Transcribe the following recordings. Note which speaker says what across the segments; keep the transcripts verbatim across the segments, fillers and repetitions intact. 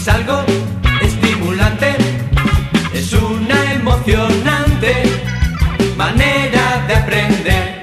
Speaker 1: algo estimulante, es una emocionante manera de aprender.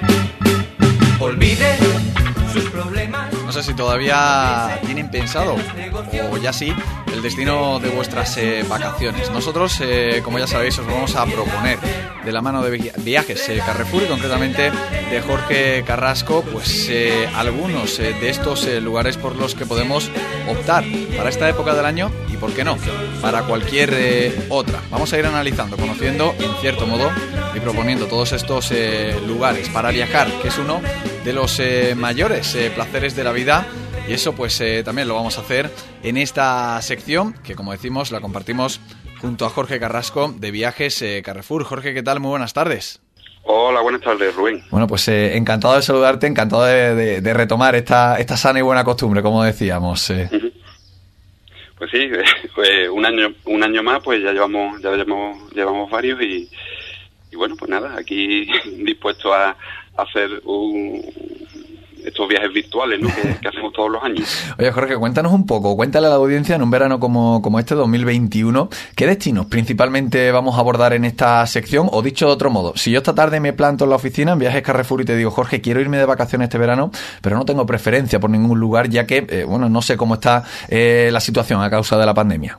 Speaker 1: Olvide sus problemas.
Speaker 2: No sé si todavía tienen pensado, o ya sí, el destino de vuestras eh, vacaciones. Nosotros, eh, como ya sabéis, os vamos a proponer de la mano de vi- Viajes eh, Carrefour y concretamente de Jorge Carrasco, pues eh, algunos eh, de estos eh, lugares por los que podemos optar para esta época del año y, por qué no, para cualquier eh, otra. Vamos a ir analizando, conociendo, en cierto modo, y proponiendo todos estos eh, lugares para viajar, que es uno de los eh, mayores eh, placeres de la vida. Y eso pues eh, también lo vamos a hacer en esta sección que, como decimos, la compartimos junto a Jorge Carrasco de Viajes eh, Carrefour. Jorge, ¿qué tal? Muy buenas tardes.
Speaker 3: Hola, buenas tardes, Rubén.
Speaker 2: Bueno, pues eh, encantado de saludarte, encantado de, de, de retomar esta, esta sana y buena costumbre, como decíamos. Eh.
Speaker 3: Uh-huh. Pues sí, pues un año un año más, pues ya llevamos ya llevamos, llevamos varios y, y bueno, pues nada, aquí dispuesto a, a hacer un... estos viajes virtuales, ¿no? que, que hacemos todos los años.
Speaker 2: Oye, Jorge, cuéntanos un poco, cuéntale a la audiencia en un verano como, como este dos mil veintiuno, ¿qué destinos principalmente vamos a abordar en esta sección? O dicho de otro modo, si yo esta tarde me planto en la oficina en Viajes Carrefour y te digo, Jorge, quiero irme de vacaciones este verano, pero no tengo preferencia por ningún lugar, ya que, eh, bueno, no sé cómo está eh, la situación a causa de la pandemia.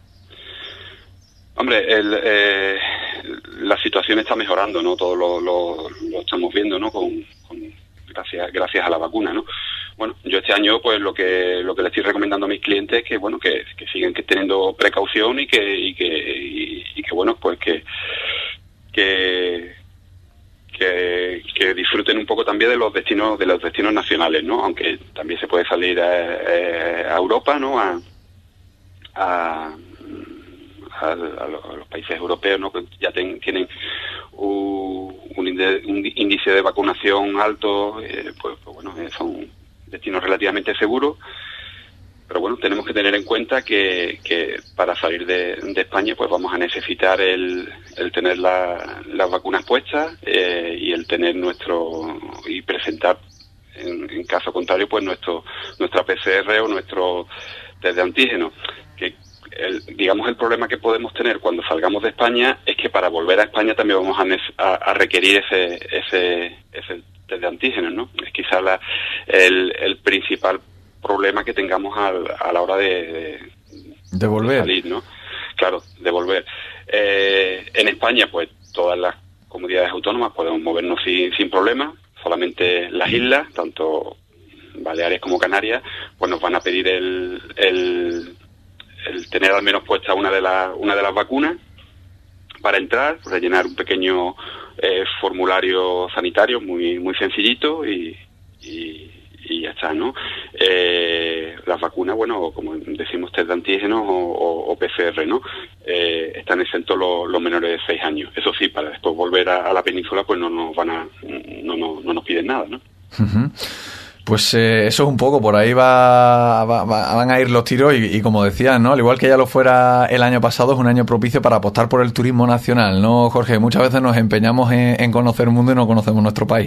Speaker 3: Hombre, el, eh, la situación está mejorando, ¿no? Todo lo, lo, lo estamos viendo, ¿no? Con, con gracias gracias a la vacuna, ¿no? Bueno, yo este año pues lo que lo que le estoy recomendando a mis clientes es que bueno que, que sigan que teniendo precaución y que y que y, y que bueno pues que que que que disfruten un poco también de los destinos de los destinos nacionales, ¿no? Aunque también se puede salir a, a Europa, ¿no? A, a A, a, los, a los países europeos, ¿no? Que ya ten, tienen un, un, índice, un índice de vacunación alto, eh, pues, pues bueno, eh, son destinos relativamente seguros, pero bueno, tenemos que tener en cuenta que, que para salir de, de España pues vamos a necesitar el, el tener la, las vacunas puestas eh, y el tener nuestro y presentar en, en caso contrario pues nuestro nuestra P C R o nuestro test de antígeno, que El, digamos el problema que podemos tener cuando salgamos de España es que para volver a España también vamos a, a, a requerir ese ese ese test de antígenos, ¿no? Es quizá la, el, el principal problema que tengamos al, a la hora de, de,
Speaker 2: de volver,
Speaker 3: de salir, ¿no? Claro, de volver. Eh, en España, pues todas las comunidades autónomas podemos movernos sin, sin problema, solamente las islas, tanto Baleares como Canarias, pues nos van a pedir el, el el tener al menos puesta una de las una de las vacunas para entrar, rellenar un pequeño eh, formulario sanitario muy muy sencillito y, y, y ya está, ¿no? Eh, las vacunas, bueno, como decimos, test de antígenos o, o, o P C R, ¿no? Eh, están exentos los, los menores de seis años. Eso sí, para después volver a, a la península, pues no nos van a no, no, no nos piden nada, ¿no?
Speaker 2: Uh-huh. Pues eh, eso es un poco, por ahí va, va, va van a ir los tiros y, y como decías, ¿no? Al igual que ya lo fuera el año pasado, es un año propicio para apostar por el turismo nacional, ¿no, Jorge? Muchas veces nos empeñamos en, en conocer el mundo y no conocemos nuestro país.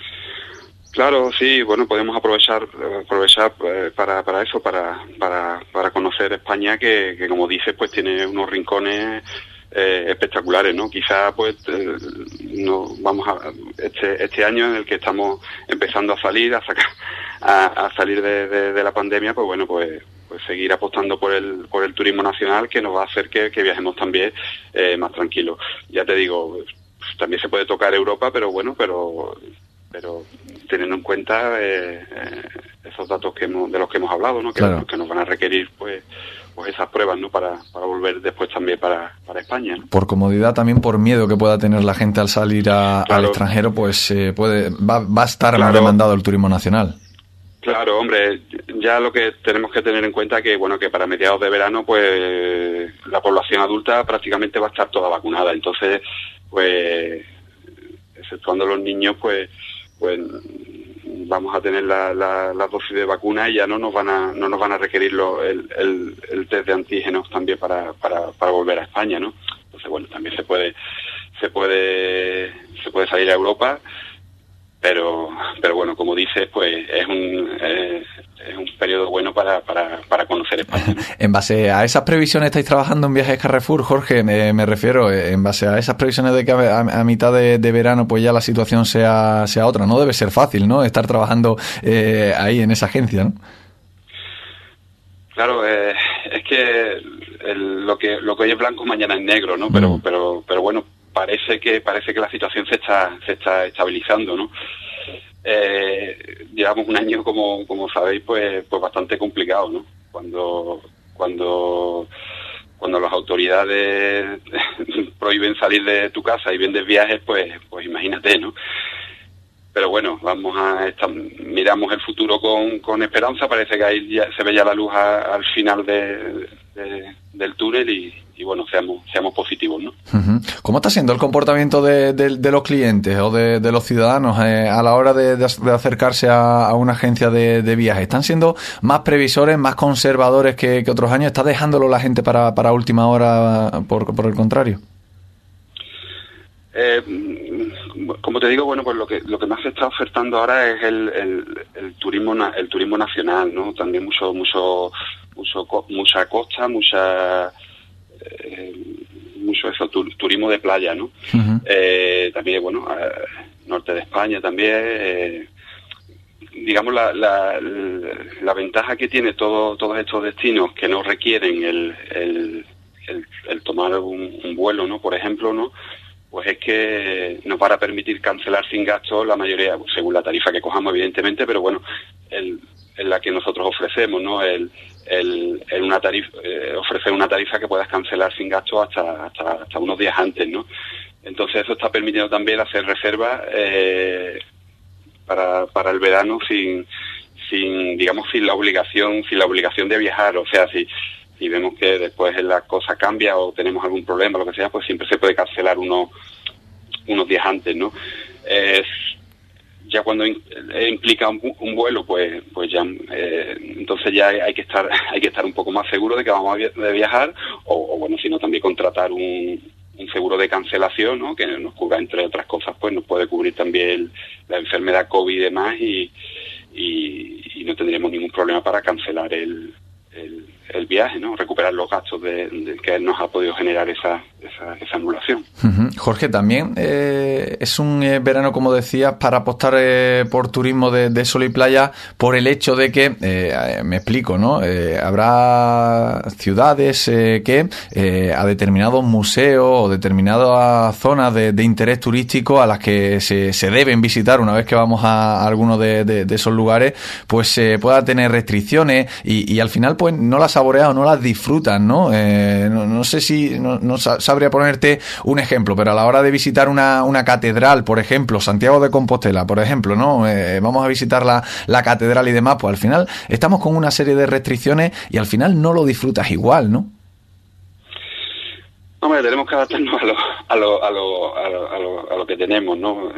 Speaker 3: Claro, sí, bueno, podemos aprovechar aprovechar eh, para para eso, para para para conocer España, que, que como dices, pues tiene unos rincones eh, espectaculares, ¿no? Quizá pues eh, no vamos a este este año en el que estamos empezando a salir a sacar a, a salir de, de, de la pandemia, pues bueno, pues pues seguir apostando por el por el turismo nacional, que nos va a hacer que, que viajemos también eh, más tranquilos. Ya te digo, pues, también se puede tocar Europa, pero bueno, pero pero teniendo en cuenta eh, eh, esos datos que hemos, de los que hemos hablado, ¿no? Que,
Speaker 2: claro,
Speaker 3: que nos van a requerir pues pues esas pruebas, ¿no? Para, para volver después también para, para España, ¿no?
Speaker 2: Por comodidad, también por miedo que pueda tener la gente al salir a,
Speaker 3: claro,
Speaker 2: al extranjero, pues eh, puede va, va a estar
Speaker 3: claro,
Speaker 2: más demandado el turismo nacional.
Speaker 3: Claro, hombre, ya lo que tenemos que tener en cuenta que bueno que para mediados de verano pues la población adulta prácticamente va a estar toda vacunada, entonces pues exceptuando los niños pues pues vamos a tener la, la, la dosis de vacuna y ya no nos van a no nos van a requerir lo, el, el, el test de antígenos también para, para, para volver a España, ¿no? Entonces bueno, también se puede se puede se puede salir a Europa pero pero bueno, como dices, pues es un eh, es un periodo bueno para, para, para conocer España.
Speaker 2: En base a esas previsiones, ¿estáis trabajando en Viajes Carrefour, Jorge? Me, me refiero, en base a esas previsiones de que a, a mitad de, de verano pues ya la situación sea sea otra. No debe ser fácil, ¿no?, estar trabajando eh, ahí en esa agencia, ¿no?
Speaker 3: Claro, eh, es que el, lo que lo que hoy es blanco mañana es negro, ¿no? Pero mm. pero pero bueno, parece que parece que la situación se está se está estabilizando, ¿no? Eh, llevamos un año, como como sabéis, pues pues bastante complicado, ¿no? Cuando cuando cuando las autoridades prohíben salir de tu casa y vendes viajes, pues pues imagínate, ¿no? Pero bueno, vamos a estar, miramos el futuro con, con esperanza. Parece que ahí ya se ve ya la luz a, al final de, de, del túnel y, y bueno, seamos seamos positivos, ¿no?
Speaker 2: Uh-huh. ¿Cómo está siendo el comportamiento de, de, de los clientes o de, de los ciudadanos eh, a la hora de, de, de acercarse a, a una agencia de, de viajes? ¿Están siendo más previsores, más conservadores que, que otros años? ¿Está dejándolo la gente para, para última hora, por, por el contrario?
Speaker 3: Eh, como te digo, bueno, pues lo que lo que más se está ofertando ahora es el, el, el turismo el turismo nacional, ¿no? También mucho mucho mucho mucha costa, mucha eh, mucho eso tur, turismo de playa, ¿no? Uh-huh. Eh, también, bueno, eh, norte de España también. Eh, digamos la, la la ventaja que tiene todo todos estos destinos que no requieren el el, el, el tomar un, un vuelo, ¿no? Por ejemplo, ¿no? Pues es que nos van a permitir cancelar sin gasto la mayoría, según la tarifa que cojamos, evidentemente, pero bueno, el, en la que nosotros ofrecemos, ¿no? El, el, el una tarifa, eh, ofrecer una tarifa que puedas cancelar sin gasto hasta, hasta, hasta unos días antes, ¿no? Entonces eso está permitiendo también hacer reservas eh, para, para el verano sin, sin, digamos, sin la obligación, sin la obligación de viajar, o sea, si y vemos que después la cosa cambia o tenemos algún problema, lo que sea, pues siempre se puede cancelar uno, unos días antes, ¿no? Eh, ya cuando in, eh, implica un, un vuelo, pues pues ya eh, entonces ya hay que estar hay que estar un poco más seguro de que vamos a de viajar o, o bueno, si no, también contratar un, un seguro de cancelación, ¿no? Que nos cubra, entre otras cosas, pues nos puede cubrir también la enfermedad COVID y demás y, y, y no tendríamos ningún problema para cancelar el el, el viaje, ¿no? Recuperar los gastos de, de que nos ha podido generar esa esa, esa anulación.
Speaker 2: Uh-huh. Jorge, también eh, es un eh, verano, como decías, para apostar eh, por turismo de, de sol y playa, por el hecho de que, eh, me explico, ¿no? Eh, habrá ciudades eh, que eh, a determinados museos o determinadas zonas de, de interés turístico a las que se, se deben visitar una vez que vamos a, a alguno de, de, de esos lugares, pues eh, pueda tener restricciones y, y al final pues no las saborean o no las disfrutan, ¿no? Eh, no, no sé si no, no sabría ponerte un ejemplo, pero a la hora de visitar una, una catedral, por ejemplo, Santiago de Compostela, por ejemplo, ¿no? Eh, vamos a visitar la, la catedral y demás, pues al final estamos con una serie de restricciones y al final no lo disfrutas igual, ¿no?
Speaker 3: Hombre, tenemos que adaptarnos a lo, a lo, a lo, a lo, a lo, a lo que tenemos, ¿no?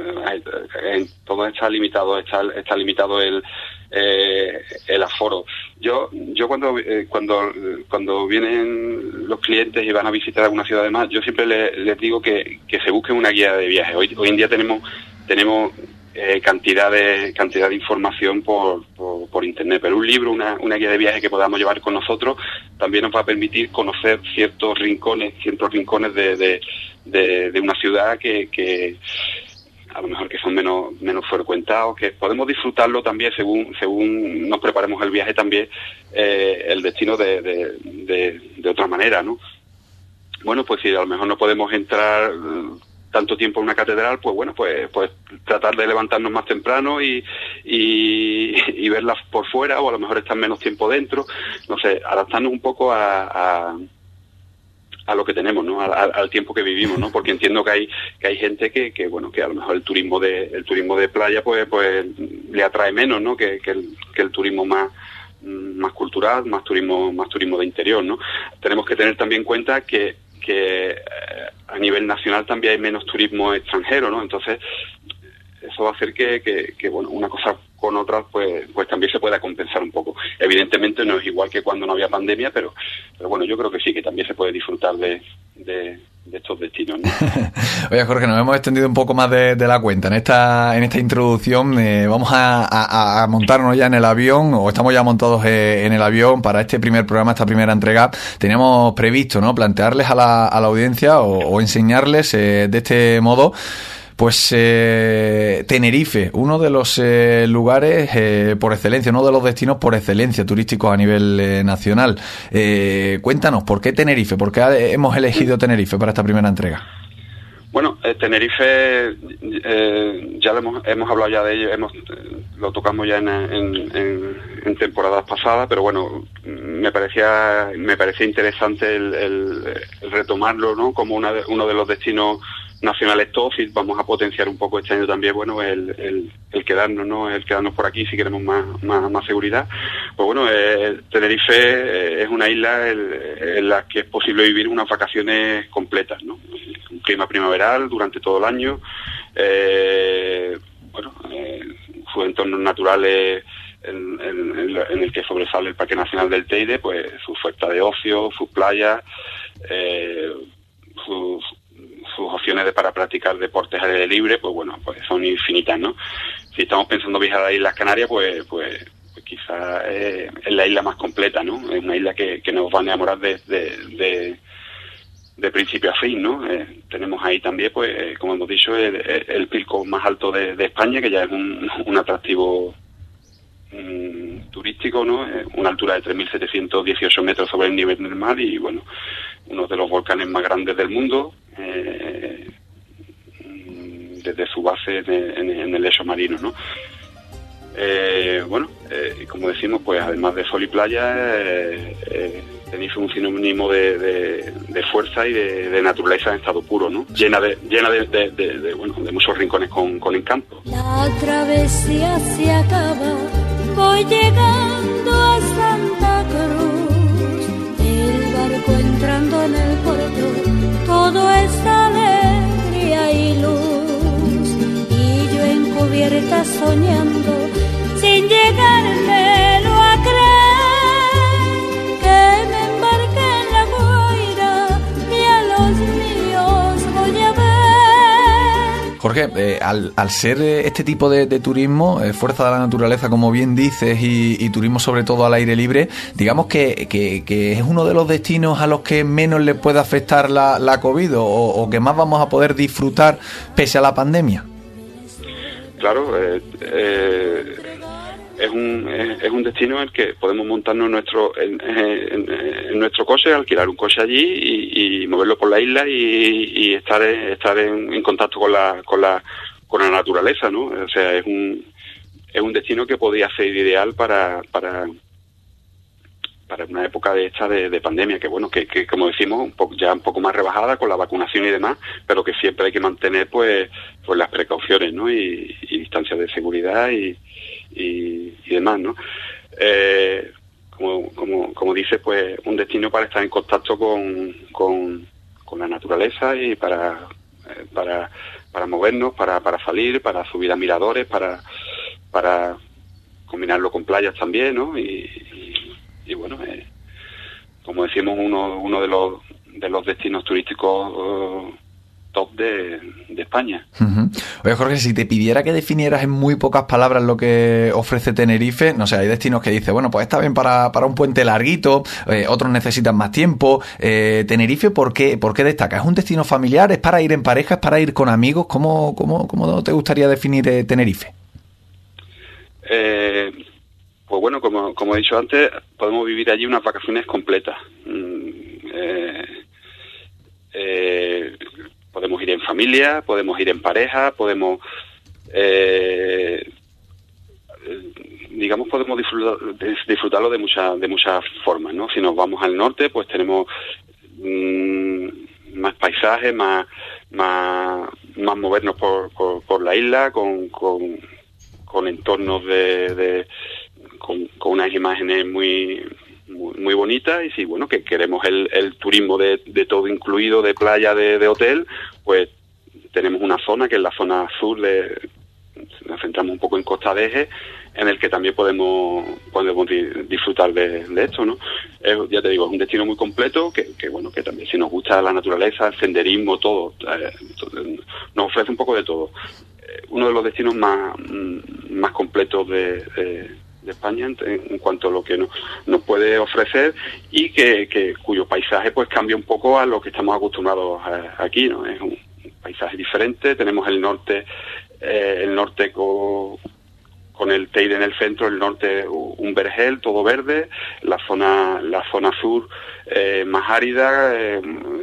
Speaker 3: En todo está limitado, está, está limitado el, eh, el aforo. Yo, yo cuando, eh, cuando, cuando vienen los clientes y van a visitar alguna ciudad de más, yo siempre les, les digo que, que se busquen una guía de viaje. Hoy, hoy en día tenemos, tenemos eh, cantidad de, cantidad de información por, por, por internet, pero un libro, una, una guía de viaje que podamos llevar con nosotros también nos va a permitir conocer ciertos rincones, ciertos rincones de, de, de, de una ciudad que, que a lo mejor que son menos menos frecuentados, que podemos disfrutarlo también según según nos preparemos el viaje también, eh, el destino de, de, de, de otra manera, ¿no? Bueno, pues si a lo mejor no podemos entrar tanto tiempo en una catedral, pues bueno, pues pues tratar de levantarnos más temprano y, y, y verlas por fuera, o a lo mejor estar menos tiempo dentro, no sé, adaptarnos un poco a, a a lo que tenemos, ¿no? Al, al tiempo que vivimos, ¿no? Porque entiendo que hay que hay gente que, que bueno, que a lo mejor el turismo de el turismo de playa pues pues le atrae menos, ¿no? Que, que el que el turismo más más cultural, más turismo más turismo de interior, ¿no? Tenemos que tener también en cuenta que que eh, a nivel nacional también hay menos turismo extranjero, ¿no? Entonces eso va a hacer que, que, que bueno, una cosa con otras pues pues también se pueda compensar un poco. Evidentemente no es igual que cuando no había pandemia, pero pero bueno, yo creo que sí, que también se puede disfrutar de, de, de estos destinos, ¿no?
Speaker 2: Oye, Jorge, nos hemos extendido un poco más de, de la cuenta en esta en esta introducción. Eh, vamos a, a, a montarnos ya en el avión, o estamos ya montados eh, en el avión para este primer programa, esta primera entrega. Teníamos previsto, ¿no?, plantearles a la, a la audiencia o, o enseñarles eh, de este modo, pues eh, Tenerife, uno de los eh, lugares eh, por excelencia, uno de los destinos por excelencia turísticos a nivel eh, nacional. Eh, cuéntanos, ¿por qué Tenerife? ¿Por qué hemos elegido Tenerife para esta primera entrega?
Speaker 3: Bueno, eh, Tenerife, eh, ya lo hemos, hemos hablado ya de ello, hemos, eh, lo tocamos ya en, en, en, en temporadas pasadas, pero bueno, me parecía me parecía interesante el, el, el retomarlo, ¿no?, como una de, uno de los destinos nacionales top, y vamos a potenciar un poco este año también, bueno, el, el, el quedarnos, ¿no?, el quedarnos por aquí si queremos más, más, más seguridad. Pues bueno, eh, Tenerife eh, es una isla en, en la que es posible vivir unas vacaciones completas, ¿no? Un clima primaveral durante todo el año, eh, bueno, eh, sus entornos naturales en, en, en, en el que sobresale el Parque Nacional del Teide, pues su oferta de ocio, sus playas, eh, sus sus opciones de para practicar deportes al aire libre, pues bueno, pues son infinitas, ¿no? Si estamos pensando viajar a Islas Canarias, pues pues, pues quizás eh, es la isla más completa, ¿no? Es una isla que, que nos va a enamorar de, de, de, de principio a fin, ¿no? Eh, tenemos ahí también, pues, eh, como hemos dicho, el, el pico más alto de, de España, que ya es un, un atractivo um, turístico, ¿no? Eh, una altura de tres mil setecientos dieciocho metros sobre el nivel del mar y, bueno, uno de los volcanes más grandes del mundo, eh, desde su base en el, en, en el lecho marino, ¿no? Eh, bueno, eh, como decimos, pues además de sol y playa, eh, eh, Tenerife un sinónimo de, de, de fuerza y de, de naturaleza en estado puro, ¿no? Llena de llena de, de, de, de, bueno, de muchos rincones con, con encanto.
Speaker 4: La travesía se acaba, voy llegando a Santa Cruz, el barco entrando en el puerto, todo es alegría y luz, y yo encubierta soñando, sin llegármelo a creer, que me embarqué en la Guaira y a los míos voy a ver.
Speaker 2: Jorge, eh, al, al ser eh, este tipo de, de turismo, eh, fuerza de la naturaleza, como bien dices, y, y turismo sobre todo al aire libre, digamos que, que, que es uno de los destinos a los que menos le puede afectar la, la COVID o, o que más vamos a poder disfrutar pese a la pandemia.
Speaker 3: Claro, eh, eh, es un es, es un destino en el que podemos montarnos nuestro en, en, en nuestro coche, alquilar un coche allí y, y moverlo por la isla y, y estar estar en, en contacto con la con la con la naturaleza, ¿no? O sea, es un es un destino que podría ser ideal para para para una época de esta de, de pandemia, que bueno, que, que como decimos, un poco, ya un poco más rebajada con la vacunación y demás, pero que siempre hay que mantener pues pues las precauciones, ¿no? Y, y distancias de seguridad y, y, y demás, ¿no? Eh, como, como, como dice, pues un destino para estar en contacto con, con, con la naturaleza y para, eh, para, para movernos, para, para salir, para subir a miradores, para, para combinarlo con playas también, ¿no? Y, y, y bueno, eh, como decimos, uno, uno de los, de los destinos turísticos uh, top de, de España.
Speaker 2: Uh-huh. Oye, Jorge, si te pidiera que definieras en muy pocas palabras lo que ofrece Tenerife, no sé, hay destinos que dice, bueno, pues está bien para, para un puente larguito, eh, otros necesitan más tiempo. Eh, Tenerife, ¿por qué, por qué destaca? ¿Es un destino familiar? ¿Es para ir en pareja? ¿Es para ir con amigos? ¿Cómo, cómo, cómo te gustaría definir eh, Tenerife?
Speaker 3: Eh, pues bueno, como, como he dicho antes, podemos vivir allí unas vacaciones completas. Mm, eh, eh, podemos ir en familia, podemos ir en pareja, podemos, eh, digamos, podemos disfrutar, disfrutarlo de muchas de muchas formas, ¿no? Si nos vamos al norte, pues tenemos mmm, más paisajes, más más más movernos por, por, por la isla, con, con, con entornos de, de con, con unas imágenes muy muy, muy bonitas, y si bueno que queremos el, el turismo de, de todo incluido, de playa, de, de hotel, pues tenemos una zona que es la zona sur de nos centramos un poco en Costa de Eje, en el que también podemos podemos di, disfrutar de, de esto, ¿no? Es, ya te digo, es un destino muy completo, que, que bueno, que también si nos gusta la naturaleza, el senderismo, todo, eh, todo nos ofrece un poco de todo. Eh, uno de los destinos más, más completos de, de, de España en, en cuanto a lo que nos, nos puede ofrecer, y que, que cuyo paisaje pues cambia un poco a lo que estamos acostumbrados a, aquí, ¿no? Es un paisaje diferente. Tenemos el norte, eh, el norte con, con el Teide en el centro, el norte un vergel, todo verde, la zona la zona sur eh, más árida, eh,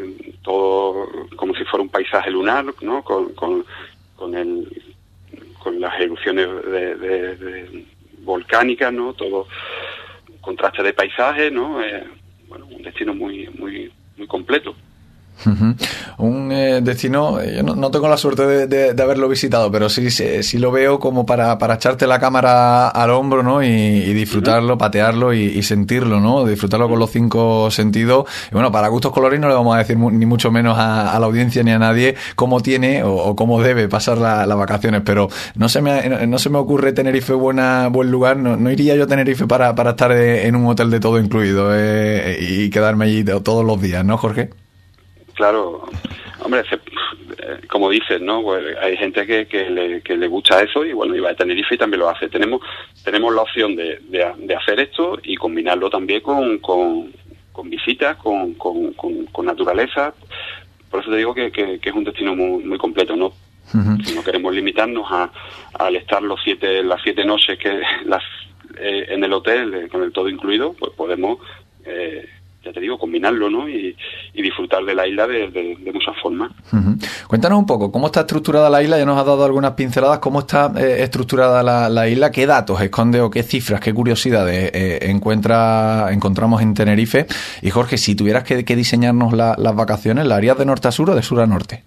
Speaker 3: todo como si fuera un paisaje lunar, ¿no? Con, con, con el con las erupciones de, de, de volcánicas, ¿no? Todo contraste de paisaje, ¿no? Eh, bueno, un destino muy muy muy completo.
Speaker 2: Uh-huh. Un eh, destino, yo no, no tengo la suerte de, de, de haberlo visitado, pero sí, sí, sí lo veo como para, para echarte la cámara al hombro, ¿no? Y, y disfrutarlo, uh-huh. patearlo y, y sentirlo, ¿no? Disfrutarlo con los cinco sentidos. Y bueno, para gustos colores no le vamos a decir mu- ni mucho menos a, a la audiencia ni a nadie cómo tiene o, o cómo debe pasar la, las vacaciones, pero no se me no se me ocurre Tenerife buena buen lugar. No, no iría yo a Tenerife para, para estar de, en un hotel de todo incluido eh, y quedarme allí de, todos los días, ¿no, Jorge?
Speaker 3: Claro, hombre, se, como dices, ¿no? Pues hay gente que, que, le, que le gusta eso, y bueno, iba a Tenerife y también lo hace. Tenemos tenemos la opción de, de, de hacer esto y combinarlo también con, con, con visitas, con, con, con, con naturaleza. Por eso te digo que, que, que es un destino muy, muy completo, ¿no? Uh-huh. Si no queremos limitarnos a, a al estar los siete las siete noches que las eh, en el hotel eh, con el todo incluido, pues podemos eh, ya te digo, combinarlo, ¿no? Y, y disfrutar de la isla de, de, de muchas formas. Uh-huh.
Speaker 2: Cuéntanos un poco, ¿cómo está estructurada la isla? Ya nos has dado algunas pinceladas. ¿Cómo está eh, estructurada la, la isla? ¿Qué datos esconde o qué cifras, qué curiosidades eh, encuentra, encontramos en Tenerife? Y Jorge, si tuvieras que, que diseñarnos la, las vacaciones, ¿la harías de norte a sur o de sur a norte?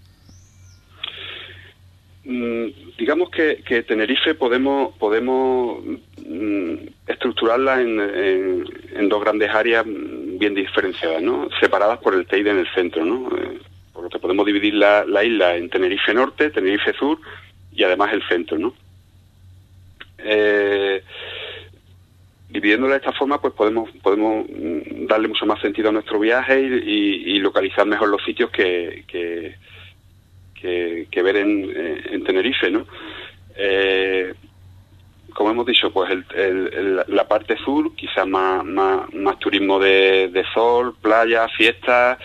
Speaker 3: Mm, digamos que, que Tenerife podemos podemos mm, estructurarla en, en, en dos grandes áreas bien diferenciadas, ¿no? Separadas por el Teide en el centro, ¿no? Eh, por lo que podemos dividir la, la isla en Tenerife Norte, Tenerife Sur y además el centro, ¿no? Eh, dividiéndola de esta forma, pues podemos podemos darle mucho más sentido a nuestro viaje y, y, y localizar mejor los sitios que, que, que, que ver en, en Tenerife, ¿no? Eh, como hemos dicho, pues el, el, el, la parte sur, quizás más, más, más turismo de, de sol, playa, fiestas,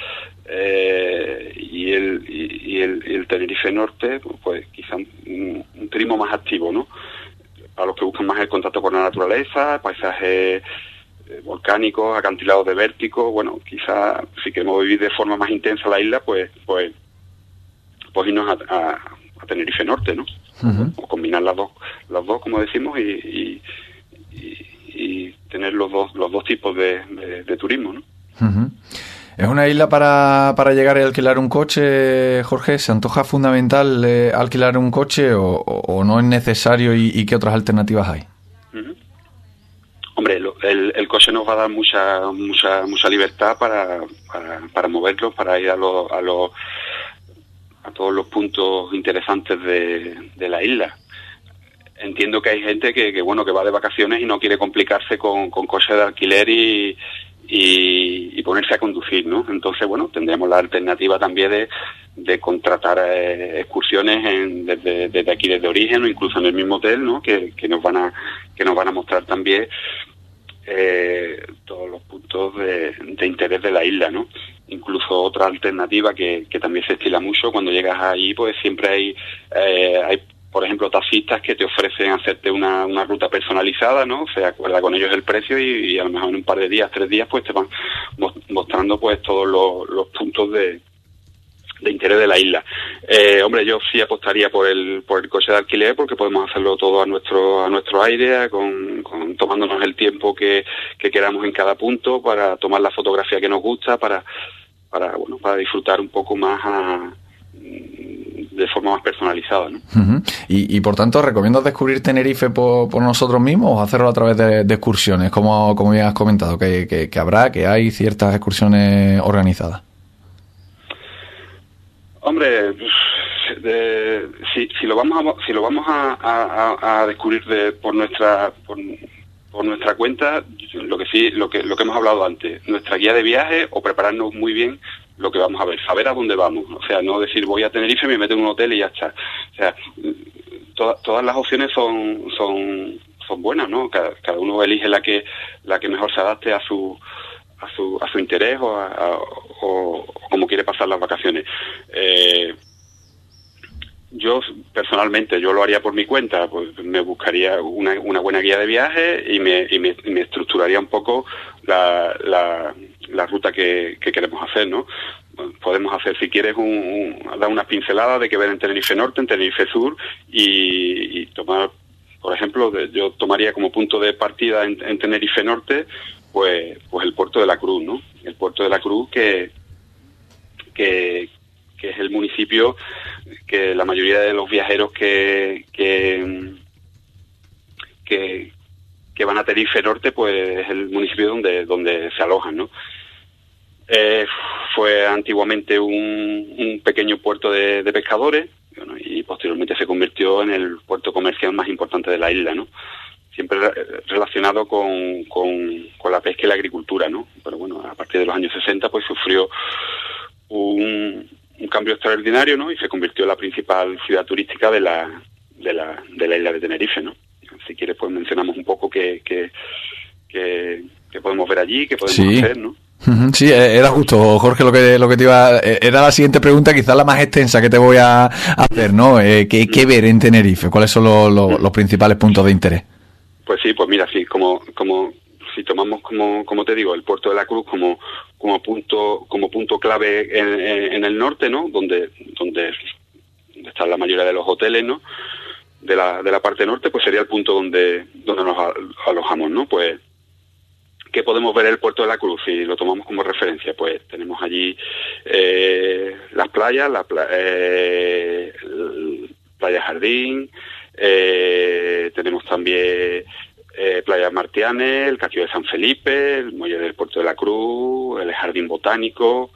Speaker 3: eh, y, el, y, y, el, y el Tenerife Norte, pues quizás un, un turismo más activo, ¿no? Para los que buscan más el contacto con la naturaleza, paisajes eh, volcánicos, acantilados de vértigo. Bueno, quizás si queremos vivir de forma más intensa la isla, pues pues, pues irnos a, a, a Tenerife Norte, ¿no? Uh-huh. O combinar las dos, las dos, como decimos, y, y, y, y tener los dos los dos tipos de, de, de turismo, ¿no?
Speaker 2: Uh-huh. ¿Es una isla para, para llegar y alquilar un coche, Jorge? ¿Se antoja fundamental eh, alquilar un coche o, o, o no es necesario y, y qué otras alternativas hay?
Speaker 3: Uh-huh. Hombre, lo, el, el coche nos va a dar mucha mucha mucha libertad para para, para moverlo, para ir a los a los a todos los puntos interesantes de, de la isla. Entiendo que hay gente que, que bueno que va de vacaciones y no quiere complicarse con, con coches de alquiler y, y y ponerse a conducir, ¿no? Entonces, bueno, tendremos la alternativa también de, de contratar eh, excursiones en, desde, desde aquí, desde origen, o incluso en el mismo hotel, ¿no? Que, que nos van a que nos van a mostrar también eh, todos los puntos de, de interés de la isla, ¿no? Incluso otra alternativa que, que también se estila mucho, cuando llegas allí, pues siempre hay, eh, hay por ejemplo, taxistas que te ofrecen hacerte una, una ruta personalizada, ¿no? Se acuerda con ellos el precio y, y a lo mejor en un par de días, tres días, pues te van mostrando pues todos los, los puntos de, de interés de la isla. Eh, hombre, yo sí apostaría por el por el coche de alquiler, porque podemos hacerlo todo a nuestro a nuestro aire, con, con tomándonos el tiempo que, que queramos en cada punto para tomar la fotografía que nos gusta, para para bueno para disfrutar un poco más a, de forma más personalizada, ¿no?
Speaker 2: Uh-huh. Y, y por tanto, ¿recomiendas descubrir Tenerife por, por nosotros mismos o hacerlo a través de, de excursiones, como, como ya has comentado, que, que, que habrá, que hay ciertas excursiones organizadas?
Speaker 3: Hombre, de si, si lo vamos a, si lo vamos a, a, a descubrir de, por nuestra por, por nuestra cuenta, lo que sí, lo que lo que hemos hablado antes, nuestra guía de viaje, o prepararnos muy bien lo que vamos a ver, saber a dónde vamos, o sea, no decir voy a Tenerife, me meto en un hotel y ya está. O sea, to, todas las opciones son son son buenas, ¿no? Cada, cada uno elige la que la que mejor se adapte a su a su a su interés o a, a, o como quiere pasar las vacaciones. Eh, yo personalmente yo lo haría por mi cuenta, pues me buscaría una, una buena guía de viaje y me, y me, y me estructuraría un poco la, la, la ruta que, que queremos hacer, ¿no? Podemos hacer, si quieres, un, un, dar unas pinceladas de qué ver en Tenerife Norte, en Tenerife Sur, y, y tomar, por ejemplo, de, yo tomaría como punto de partida en, en Tenerife Norte, pues pues el Puerto de la Cruz, ¿no? El Puerto de la Cruz que que, que es el municipio que la mayoría de los viajeros que que que, que van a Tenerife Norte, pues es el municipio donde donde se alojan, ¿no? Eh, fue antiguamente un, un pequeño puerto de, de pescadores, bueno, y posteriormente se convirtió en el puerto comercial más importante de la isla, ¿no? Siempre relacionado con, con, con la pesca y la agricultura, ¿no? Pero bueno, a partir de los años sesenta, pues sufrió un, un cambio extraordinario, ¿no? Y se convirtió en la principal ciudad turística de la de la, de la isla de Tenerife, ¿no? Si quieres, pues mencionamos un poco qué que, que, que podemos ver allí, qué podemos sí. hacer, ¿no?
Speaker 2: Sí, era justo, Jorge, lo que lo que te iba, era la siguiente pregunta, quizás la más extensa que te voy a hacer, ¿no? Eh, ¿qué, ¿Qué ver en Tenerife? ¿Cuáles son los, los, los principales puntos de interés?
Speaker 3: Pues sí, pues mira, sí, como como si tomamos como como te digo el Puerto de la Cruz como como punto como punto clave en, en, en el norte, ¿no? Donde donde están la mayoría de los hoteles, ¿no? De la de la parte norte, pues sería el punto donde donde nos alojamos, ¿no? Pues ¿qué podemos ver en el Puerto de la Cruz? Si lo tomamos como referencia, pues tenemos allí eh, las playas, la pla eh, Playa Jardín. Eh, tenemos también eh, Playa Martianes, el Castillo de San Felipe, el Muelle del Puerto de la Cruz, el Jardín Botánico.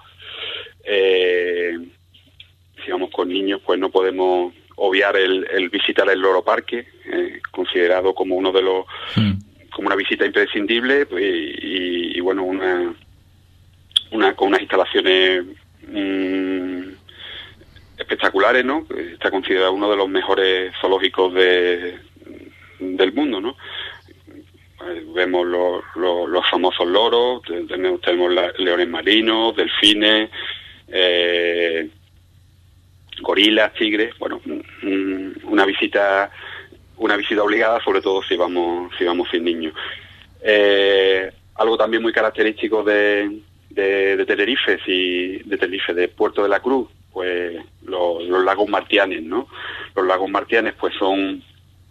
Speaker 3: Eh, si vamos con niños, pues no podemos obviar el, el visitar el Loro Parque, eh, considerado como uno de los mm. como una visita imprescindible, pues, y, y bueno, una, una con unas instalaciones mmm, espectaculares, ¿no? Está considerado uno de los mejores zoológicos de, del mundo, ¿no? Vemos los, los, los famosos loros, tenemos, tenemos la, leones marinos, delfines, eh, gorilas, tigres, bueno, una visita una visita obligada, sobre todo si vamos si vamos sin niños. Eh, algo también muy característico de, de, de Tenerife, si, de Tenerife, de Puerto de la Cruz, pues los, los lagos Martianes, ¿no? Los lagos Martianes, pues son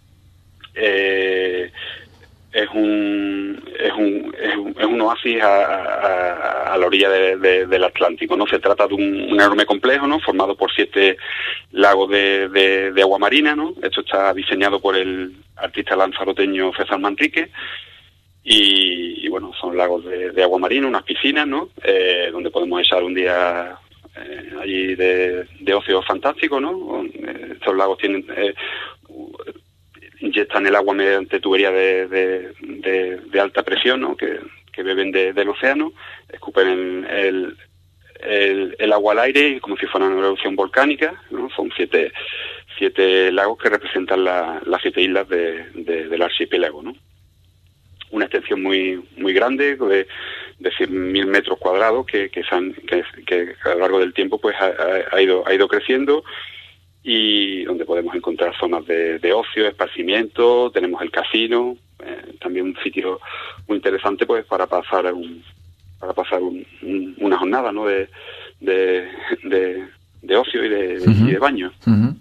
Speaker 3: eh, es un es un es un, es un oasis a, a, a la orilla de, de, del Atlántico, ¿no? Se trata de un, un enorme complejo, ¿no? Formado por siete lagos de, de, de agua marina, ¿no? Esto está diseñado por el artista lanzaroteño César Manrique. Y, y bueno, son lagos de, de agua marina, unas piscinas, ¿no? Eh, donde podemos echar un día eh, allí de, de ocio fantástico, ¿no? Eh, estos lagos tienen eh, inyectan el agua mediante tuberías de, de, de, de alta presión, ¿no? Que, que beben de, del océano, escupen el, el, el, el agua al aire como si fuera una erupción volcánica, ¿no? Son siete siete lagos que representan la, las siete islas de, de, del archipiélago, ¿no? Una extensión muy muy grande de, de cien mil metros cuadrados que que, se han, que que a lo largo del tiempo pues ha, ha ido ha ido creciendo, y donde podemos encontrar zonas de, de ocio, esparcimiento, tenemos el casino, eh, también un sitio muy interesante pues para pasar un para pasar un, un, una jornada, ¿no? de de, de, de ocio y de, uh-huh. y de baño. Uh-huh.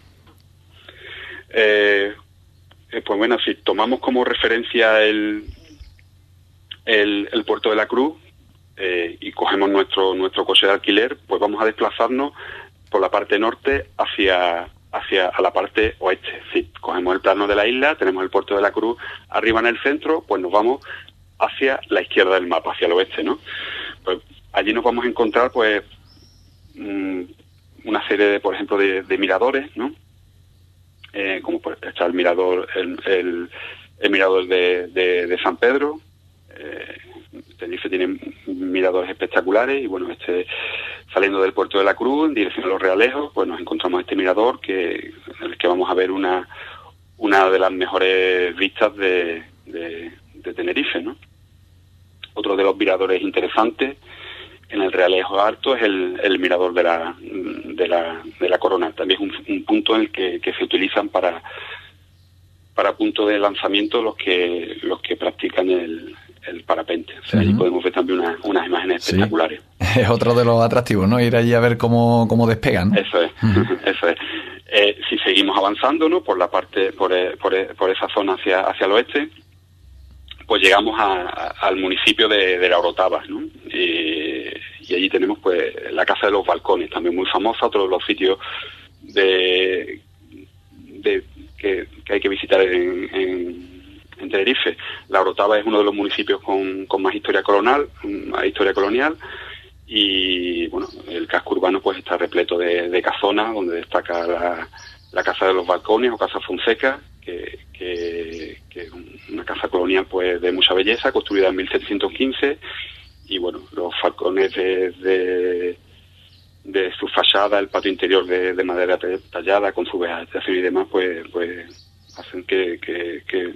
Speaker 3: eh, Pues bueno, si tomamos como referencia el el, el Puerto de la Cruz eh, y cogemos nuestro nuestro coche de alquiler, pues vamos a desplazarnos por la parte norte hacia hacia a la parte oeste. Si cogemos el plano de la isla, tenemos el Puerto de la Cruz arriba en el centro, pues nos vamos hacia la izquierda del mapa, hacia el oeste, ¿no? Pues allí nos vamos a encontrar pues mmm, una serie, de, por ejemplo, de, de miradores, ¿no? Eh, como por, está el mirador, el, el, el mirador de, de, de San Pedro. Eh, Tenerife tiene miradores espectaculares y bueno, este saliendo del puerto de la Cruz en dirección a Los Realejos, pues nos encontramos este mirador que en el que vamos a ver una una de las mejores vistas de, de, de Tenerife, ¿no? Otro de los miradores interesantes en el Realejo Alto es el, el mirador de la de la de la Corona. También es un, un punto en el que, que se utilizan para para punto de lanzamiento los que los que practican el el parapente. O sea, uh-huh. Allí podemos ver también una, unas imágenes
Speaker 2: sí.
Speaker 3: espectaculares.
Speaker 2: Es otro de los atractivos, ¿no? Ir allí a ver cómo, cómo despegan.
Speaker 3: Eso es, uh-huh. Eso es. Eh, si seguimos avanzando, ¿no? Por la parte, por, por, por esa zona hacia hacia el oeste, pues llegamos a, a, al municipio de, de La Orotava, ¿no? Y, y allí tenemos, pues, la Casa de los Balcones, también muy famosa, otro de los sitios de, de que, que hay que visitar en, en en Tenerife. La Orotava es uno de los municipios con, con más historia colonial, más historia colonial, y bueno, el casco urbano pues está repleto de, de casonas, donde destaca la, la Casa de los Balcones o Casa Fonseca, que, que, que es una casa colonial pues de mucha belleza, construida en mil setecientos quince, y bueno, los falcones de, de, de su fachada, el patio interior de, de madera tallada, con su vegetación y demás, pues, pues hacen que, que, que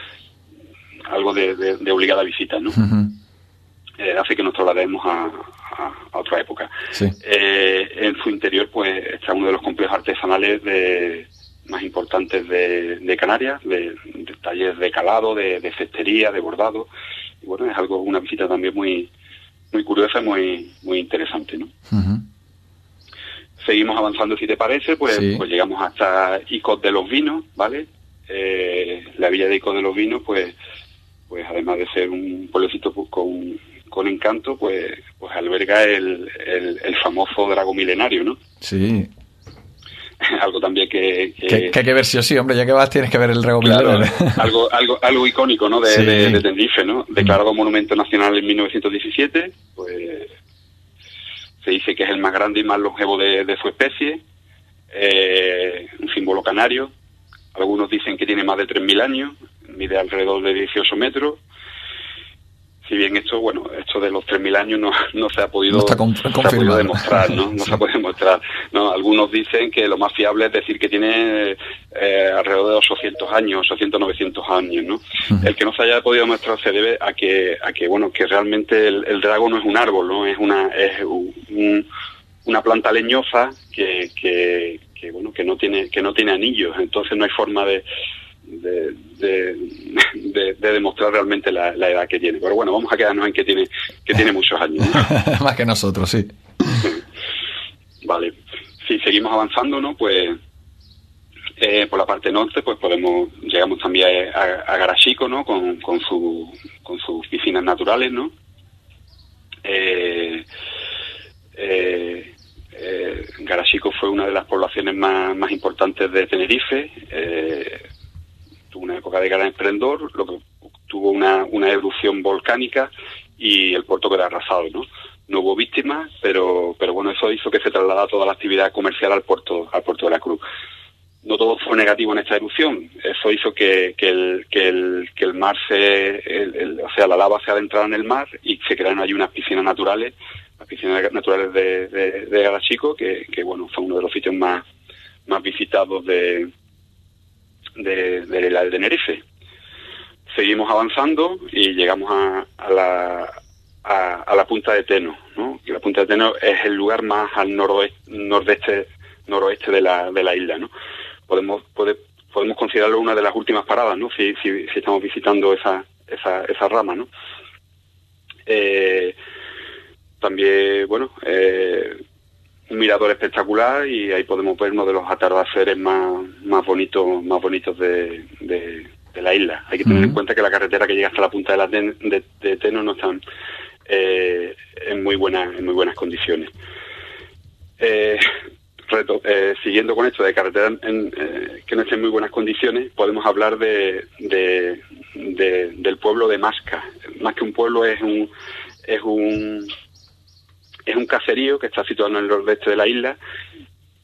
Speaker 3: algo de, de, de obligada visita, ¿no? Uh-huh. Eh, hace que nos traslademos a, a, a otra época.
Speaker 2: Sí.
Speaker 3: Eh, en su interior, pues, está uno de los complejos artesanales de, más importantes de, de Canarias, de, de talleres de calado, de, de cestería, de bordado. Y bueno, es algo, una visita también muy, muy curiosa, muy, muy interesante, ¿no?
Speaker 2: Uh-huh.
Speaker 3: Seguimos avanzando, si te parece, pues, sí. pues llegamos hasta Icod de los Vinos, ¿vale? Eh, la villa de Icod de los Vinos, pues, pues además de ser un pueblecito con, con encanto, pues, pues alberga el, el, el famoso drago milenario, ¿no?
Speaker 2: Sí.
Speaker 3: Algo también que que,
Speaker 2: que... que hay que ver sí o sí, hombre, ya que vas tienes que ver el drago
Speaker 3: claro,
Speaker 2: milenario.
Speaker 3: algo, algo, algo icónico, ¿no? De, sí. de, de Tenerife, ¿no? Declarado mm. Monumento Nacional en mil novecientos diecisiete, pues se dice que es el más grande y más longevo de, de su especie, eh, un símbolo canario. Algunos dicen que tiene más de tres mil años, mide alrededor de dieciocho metros. Si bien esto, bueno, esto de los tres mil años no, no se ha podido,
Speaker 2: no está con,
Speaker 3: no se ha podido demostrar, ¿no? No sí. se ha podido demostrar. No, algunos dicen que lo más fiable es decir que tiene eh, alrededor de ochocientos años, ochocientos, novecientos años, ¿no? Uh-huh. El que no se haya podido demostrar se debe a que, a que bueno, que realmente el, el drago no es un árbol, ¿no? Es una, es un, una planta leñosa que, que, que, bueno, que no tiene, que no tiene anillos, entonces no hay forma de De, de, de, de demostrar realmente la, la edad que tiene. Pero bueno, vamos a quedarnos en que tiene que tiene muchos años, ¿no?
Speaker 2: Más que nosotros, sí.
Speaker 3: Vale. Si seguimos avanzando, ¿no? Pues eh, por la parte norte, pues podemos llegamos también a, a Garachico, ¿no? Con, con, su, con sus piscinas naturales, ¿no? Eh, eh, eh, Garachico fue una de las poblaciones más, más importantes de Tenerife. Eh, tuvo una época de gran esplendor, lo que tuvo una, una erupción volcánica y el puerto quedó arrasado, ¿no? No hubo víctimas, pero pero bueno, eso hizo que se trasladara toda la actividad comercial al puerto al puerto de la Cruz. No todo fue negativo en esta erupción, eso hizo que, que el que el que el mar se el, el, o sea, la lava se adentrara en el mar y se crearon allí unas piscinas naturales, las piscinas naturales de, de, de Garachico, que, que bueno, fue uno de los sitios más más visitados de de, de la de Tenerife. Seguimos avanzando y llegamos a, a la a, a la punta de Teno, ¿no? Y la punta de Teno es el lugar más al noroeste nordeste noroeste de la de la isla, ¿no? Podemos puede, podemos considerarlo una de las últimas paradas, ¿no? Si si, si estamos visitando esa esa esa rama, ¿no? Eh, también, bueno, eh, un mirador espectacular y ahí podemos ver uno de los atardeceres más más bonitos más bonitos de, de, de la isla. Hay que tener uh-huh. en cuenta que la carretera que llega hasta la punta de la ten, de, de Teno no están eh, en muy buenas en muy buenas condiciones. Eh, reto, eh, siguiendo con esto de carretera en, eh, que no estén en muy buenas condiciones, podemos hablar de, de, de del pueblo de Masca. Más que un pueblo es un es un es un caserío que está situado en el nordeste de la isla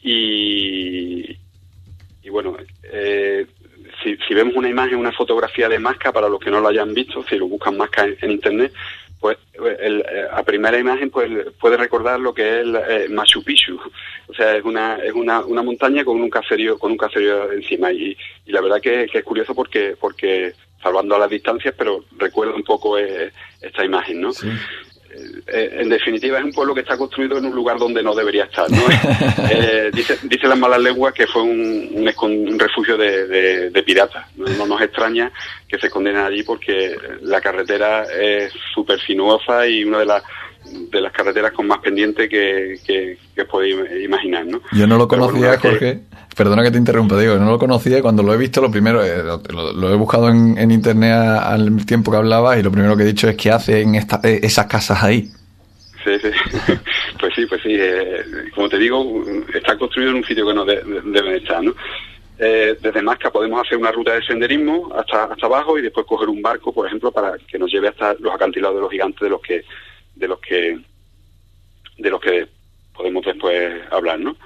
Speaker 3: y, y bueno, eh, si, si vemos una imagen, una fotografía de Masca, para los que no lo hayan visto, si lo buscan Masca en, en internet, pues el, a primera imagen pues puede recordar lo que es el, eh, Machu Picchu. O sea, es una es una, una montaña con un caserío con un caserío encima, y, y la verdad que, que es curioso porque porque salvando a las distancias, pero recuerda un poco eh, esta imagen, ¿no? Sí. Eh, en definitiva, es un pueblo que está construido en un lugar donde no debería estar, ¿no? eh, dice, dice las malas lenguas que fue un, un, un refugio de, de, de piratas. No, no nos extraña que se condenen allí, porque la carretera es súper sinuosa y una de las de las carreteras con más pendiente que, que, que podéis imaginar, ¿no?
Speaker 2: Yo no lo conocía,
Speaker 3: bueno,
Speaker 2: Jorge. Que... Perdona que te interrumpa, digo, no lo conocía, y cuando lo he visto, lo primero, eh, lo, lo he buscado en, en internet a, al tiempo que hablabas, y lo primero que he dicho es que hacen esta, eh, esas casas ahí.
Speaker 3: Sí, sí. Pues sí, pues sí. Eh, como te digo, está construido en un sitio que no de, de, debe estar, ¿no? Eh, desde Masca podemos hacer una ruta de senderismo hasta hasta abajo, y después coger un barco, por ejemplo, para que nos lleve hasta los acantilados de los gigantes de los que de los que de los que podemos después hablar, ¿no?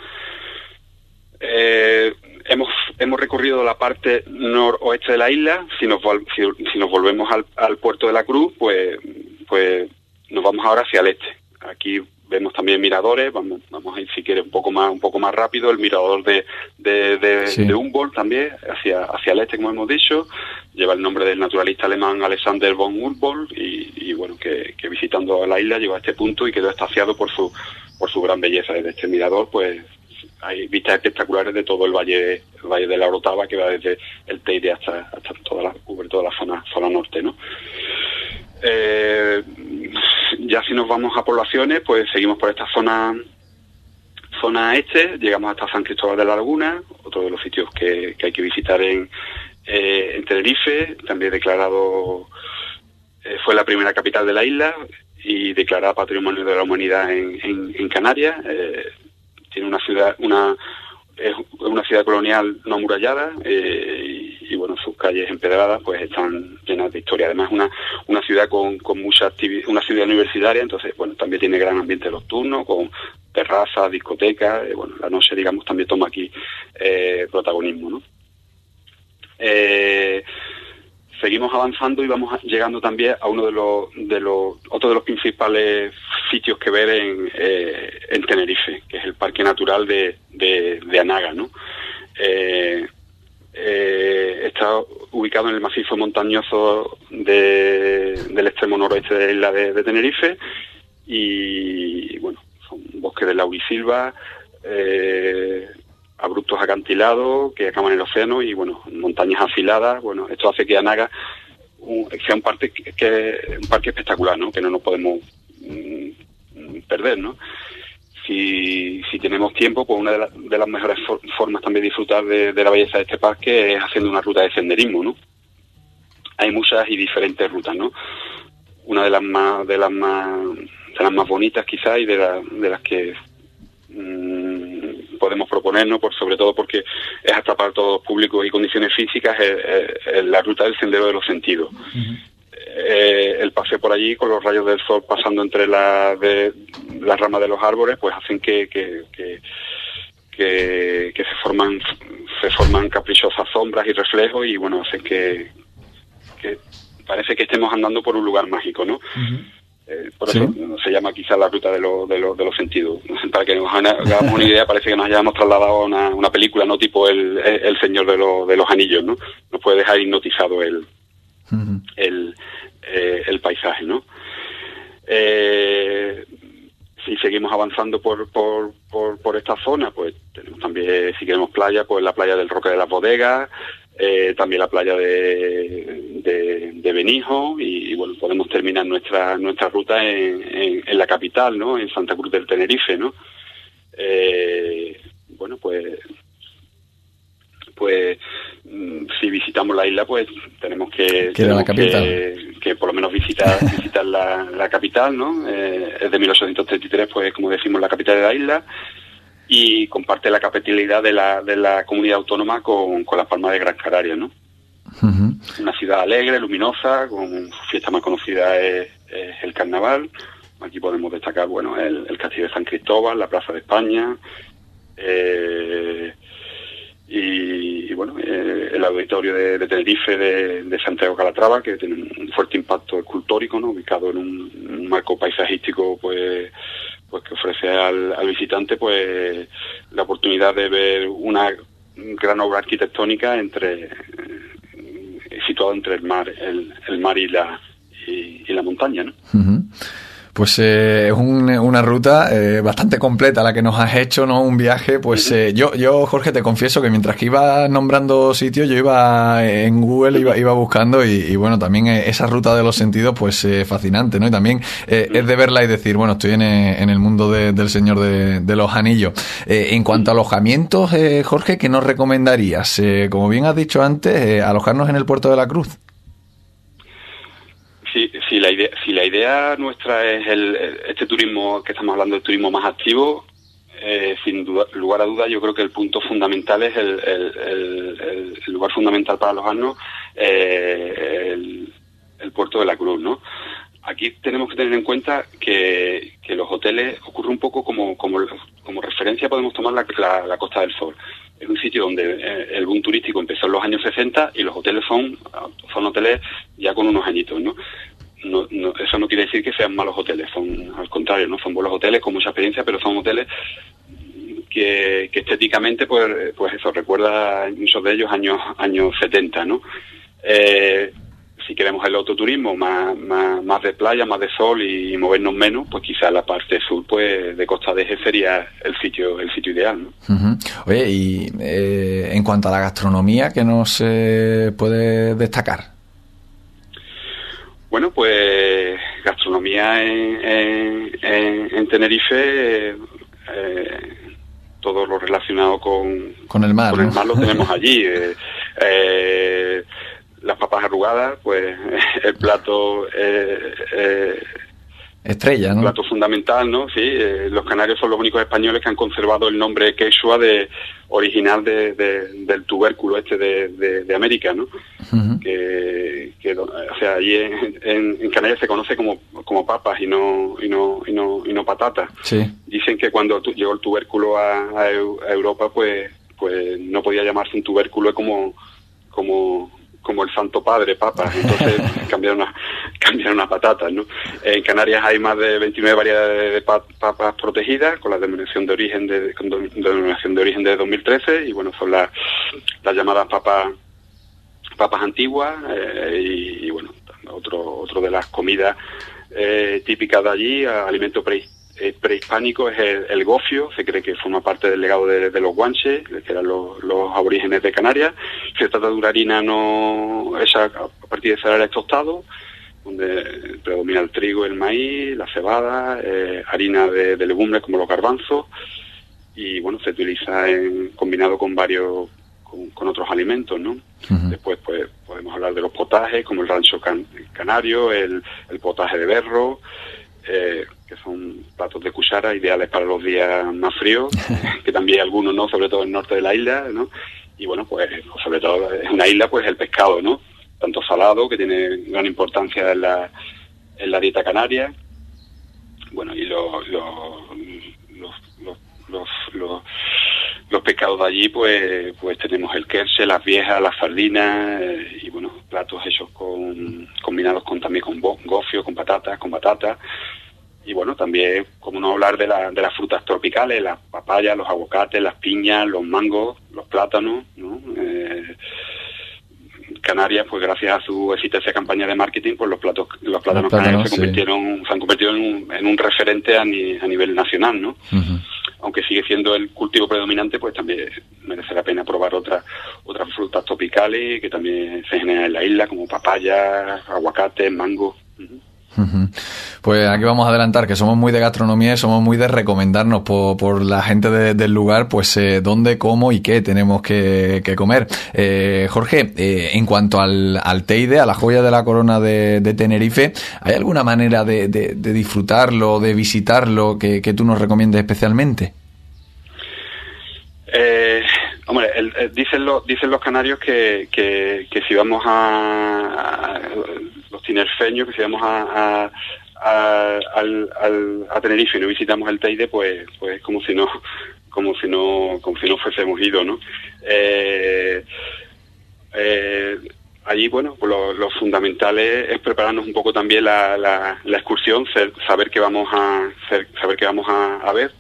Speaker 3: Eh, hemos hemos recorrido la parte noroeste de la isla. Si nos si, si nos volvemos al, al puerto de la Cruz, pues pues nos vamos ahora hacia el este. Aquí vemos también miradores. Vamos vamos a ir, si quieres, un poco más un poco más rápido, el mirador de de, de, sí. de Humboldt, también hacia hacia el este, como hemos dicho. Lleva el nombre del naturalista alemán Alexander von Humboldt, y, y bueno, que, que visitando la isla llegó a este punto y quedó extasiado por su por su gran belleza. Desde este mirador, pues hay vistas espectaculares de todo el valle el valle de la Orotava, que va desde el Teide hasta hasta toda la cubre toda la zona zona norte, ¿no? Eh, ya si nos vamos a poblaciones, pues seguimos por esta zona zona este, llegamos hasta San Cristóbal de la Laguna, otro de los sitios que, que hay que visitar en eh, en Tenerife. También declarado eh, fue la primera capital de la isla y declarada Patrimonio de la Humanidad en, en, en Canarias. Eh, tiene una ciudad una es una ciudad colonial no amurallada, eh, y, y bueno, sus calles empedradas pues están llenas de historia. Además, una una ciudad con, con mucha actividad, una ciudad universitaria, entonces bueno, también tiene gran ambiente nocturno, con terrazas, discotecas. Eh, bueno, la noche, digamos, también toma aquí eh, protagonismo, ¿no? Eh, seguimos avanzando y vamos llegando también a uno de los de los otro de los principales sitios que ver en eh, en Tenerife, que es el Parque Natural de de, de Anaga, ¿no? Eh, eh, está ubicado en el macizo montañoso de, del extremo noroeste de la isla de, de Tenerife, y bueno, son bosques de laurisilva, eh, abruptos acantilados que acaban en el océano, y bueno, montañas afiladas. Bueno, esto hace que Anaga un, sea un parque que un parque espectacular, ¿no? Que no nos podemos mm, perder, ¿no? Si, si tenemos tiempo, pues una de, la, de las mejores for, formas también de disfrutar de, de la belleza de este parque es haciendo una ruta de senderismo, ¿no? Hay muchas y diferentes rutas, ¿no? Una de las más de las más de las más bonitas, quizás, y de, la, de las que mmm, podemos proponernos, por sobre todo porque es apta para todos los públicos y condiciones físicas, es, es, es la ruta del Sendero de los Sentidos. Uh-huh. Eh, el paseo por allí con los rayos del sol pasando entre la, de, las ramas de los árboles, pues hacen que que, que, que, que se forman se forman caprichosas sombras y reflejos, y bueno, hacen que, que parece que estemos andando por un lugar mágico, ¿no? Uh-huh. Eh, por eso ¿Sí? se llama quizás la ruta de, lo, de, lo, de los sentidos. Para que nos hagamos una idea, parece que nos hayamos trasladado a una, una película, ¿no? Tipo el, el Señor de, lo, de los Anillos, ¿no? Nos puede dejar hipnotizado el uh-huh. el, eh, el paisaje, ¿no? Eh, si seguimos avanzando por, por, por, por esta zona, pues tenemos también, si queremos playa, pues la playa del Roque de las Bodegas, eh, también la playa de, de, de Benijo, y, y bueno, podemos terminar nuestra nuestra ruta en, en, en la capital, ¿no? En Santa Cruz del Tenerife, ¿no? Eh, bueno, pues pues si visitamos la isla, pues tenemos que
Speaker 2: que,
Speaker 3: tenemos
Speaker 2: la capital.
Speaker 3: que, que por lo menos visitar visitar la, la capital, ¿no? Eh, es de mil ochocientos treinta y tres, pues como decimos, la capital de la isla, y comparte la capitalidad de la de la comunidad autónoma con, con Las Palmas de Gran Canaria, ¿no? Uh-huh. Una ciudad alegre, luminosa, con su fiesta más conocida es, es el Carnaval. Aquí podemos destacar, bueno, el, el Castillo de San Cristóbal, la Plaza de España, Eh, y, y bueno, eh, el auditorio de, de Tenerife de, de Santiago Calatrava, que tiene un fuerte impacto escultórico, ¿no? Ubicado en un, un marco paisajístico, pues pues que ofrece al, al visitante pues la oportunidad de ver una gran obra arquitectónica entre eh, situado entre el mar el, el mar y la y, y la montaña, ¿no?
Speaker 2: Uh-huh. Pues eh, es un, una ruta eh, bastante completa la que nos has hecho, ¿no? Un viaje, pues eh, yo, yo, Jorge, te confieso que mientras que iba nombrando sitios, yo iba en Google, iba, iba buscando y, y bueno, también esa ruta de los sentidos, pues eh, fascinante, ¿no? Y también eh, es de verla y decir, bueno, estoy en, en el mundo de, del Señor de, de los Anillos. Eh, en cuanto a alojamientos, eh, Jorge, ¿qué nos recomendarías? Eh, como bien has dicho antes, eh, alojarnos en el Puerto de la Cruz.
Speaker 3: Sí, sí, la idea, si la idea nuestra es el, este turismo que estamos hablando, el turismo más activo, eh, sin duda, lugar a duda, yo creo que el punto fundamental es el, el, el, el lugar fundamental para alojarnos, eh, el, el Puerto de la Cruz, ¿no? Aquí tenemos que tener en cuenta que, que los hoteles ocurre un poco como, como, como referencia podemos tomar la, la, la Costa del Sol. Es un sitio donde el boom turístico empezó en los años sesenta y los hoteles son son hoteles ya con unos añitos, ¿no? No, no, eso no quiere decir que sean malos hoteles, son al contrario, no son buenos hoteles con mucha experiencia, pero son hoteles que, que estéticamente, pues, pues eso recuerda muchos de ellos años años setenta, ¿no? Eh, si queremos el autoturismo más, más, más de playa, más de sol y movernos menos, pues quizá la parte sur, pues de Costa de Eje sería el sitio el sitio ideal, ¿no?
Speaker 2: Uh-huh. Oye, y eh, en cuanto a la gastronomía, ¿qué nos eh, puede destacar?
Speaker 3: Bueno, pues gastronomía en, en, en, en Tenerife, eh, todo lo relacionado con,
Speaker 2: con el mar,
Speaker 3: con
Speaker 2: ¿no?
Speaker 3: el mar lo tenemos allí. Eh, eh, las papas arrugadas, pues el plato eh, eh,
Speaker 2: estrella, ¿no?
Speaker 3: Plato fundamental, ¿no? Sí, eh, los canarios son los únicos españoles que han conservado el nombre quechua de original de, de, del tubérculo este de, de, de América, ¿no? Uh-huh. Que, que o sea, allí en, en, en Canarias se conoce como como papas y no y no y no y no patatas.
Speaker 2: Sí.
Speaker 3: Dicen que cuando tu, llegó el tubérculo a, a, a Europa, pues pues no podía llamarse un tubérculo como como como el Santo Padre, papas, entonces cambiaron a, cambiaron a patatas, ¿no? En Canarias hay más de veintinueve variedades de papas protegidas con la denominación de origen de, con denominación de origen de dos mil trece y bueno, son las las llamadas papas papas antiguas eh, y, y bueno, otro otro de las comidas eh, típicas de allí, alimento pre, eh, prehispánico es el, el gofio, se cree que forma parte del legado de, de los guanches, que eran los, los aborígenes de Canarias. Se trata de una harina no esa a partir de cereales tostados, donde predomina el trigo, el maíz, la cebada, eh, harina de, de legumbres como los garbanzos y bueno, se utiliza en, combinado con varios con, con otros alimentos, ¿no? Uh-huh. Después pues podemos hablar de los potajes como el rancho can, canario, el, el potaje de berro, eh, que son platos de cuchara ideales para los días más fríos, que también hay algunos, ¿no? Sobre todo en el norte de la isla, ¿no? Y bueno, pues sobre todo en una isla, pues el pescado, ¿no? Tanto salado, que tiene gran importancia en la, en la dieta canaria, bueno, y los los los los, los, los, los pescados de allí, pues pues tenemos el querche, las viejas, las sardinas, eh, y bueno, platos hechos con combinados con también con gofio, con patatas, con batatas. Y bueno, también, como no hablar de, la, de las frutas tropicales, las papayas, los aguacates, las piñas, los mangos, los plátanos, ¿no? Eh, Canarias, pues gracias a su exitosa campaña de marketing, pues los platos, los plátanos, los plátanos canarios se convirtieron, sí. se han convertido en un, en un referente a, ni, a nivel nacional, ¿no? Uh-huh. Aunque sigue siendo el cultivo predominante, pues también merece la pena probar otras otras frutas tropicales que también se generan en la isla, como papayas, aguacates, mangos. Uh-huh.
Speaker 2: Uh-huh. Pues aquí vamos a adelantar que somos muy de gastronomía y somos muy de recomendarnos por, por la gente de, del lugar, pues eh, dónde, cómo y qué tenemos que, que comer. Eh, Jorge, eh, en cuanto al, al Teide, a la joya de la corona de, de Tenerife, ¿hay alguna manera de, de, de disfrutarlo, de visitarlo que, que tú nos recomiendes especialmente?
Speaker 3: Eh, hombre, el, el, dicen, los, dicen los canarios que, que, que si vamos a, a los tinerfeños, que si vamos a, a, a, al, al, a Tenerife y no visitamos el Teide, pues, pues como si no, como si no, como si no fuésemos ido, ¿no? Eh, eh, allí, bueno, pues lo, lo fundamental es, es prepararnos un poco también la, la, la excursión, ser, saber qué vamos a ser, saber qué vamos a, a ver.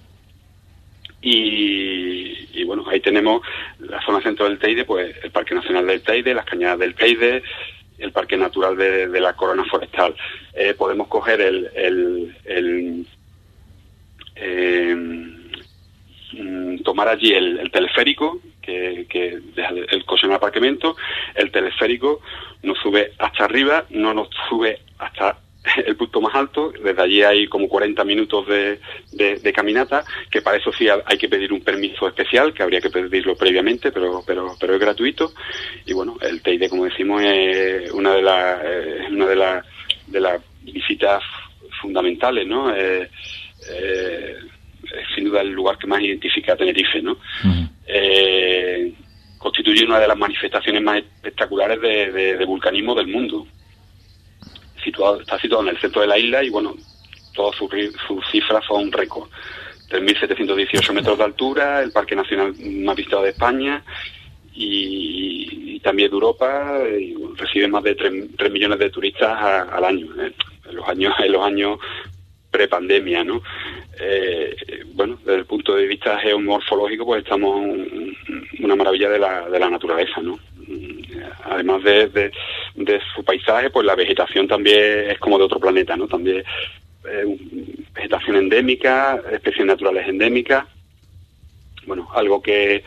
Speaker 3: Y, y bueno, ahí tenemos la zona centro del Teide, pues el Parque Nacional del Teide, las Cañadas del Teide, el Parque Natural de, de la Corona Forestal. Eh, podemos coger el, el, el eh, tomar allí el, el teleférico, que, que deja el coche en el aparcamiento. El teleférico nos sube hasta arriba, no nos sube hasta el punto más alto. Desde allí hay como cuarenta minutos de, de, de caminata, que para eso sí hay que pedir un permiso especial, que habría que pedirlo previamente, pero pero pero es gratuito. Y bueno, el Teide, como decimos, es una de las es una de las de las visitas fundamentales, ¿no? Eh, eh, es sin duda el lugar que más identifica a Tenerife, ¿no? Uh-huh. Eh, constituye una de las manifestaciones más espectaculares de, de, de vulcanismo del mundo. Situado, está situado en el centro de la isla y bueno, todas sus su cifras son récord. tres mil setecientos dieciocho metros de altura, el parque nacional más visitado de España y, y también de Europa, y bueno, recibe más de tres millones de turistas a, al año, eh, en los años en los años prepandemia, ¿no? Eh, bueno, desde el punto de vista geomorfológico, pues estamos un, una maravilla de la, de la naturaleza, ¿no? Además de, de, de su paisaje, pues la vegetación también es como de otro planeta, ¿no? También eh, vegetación endémica, especies naturales endémicas, bueno, algo que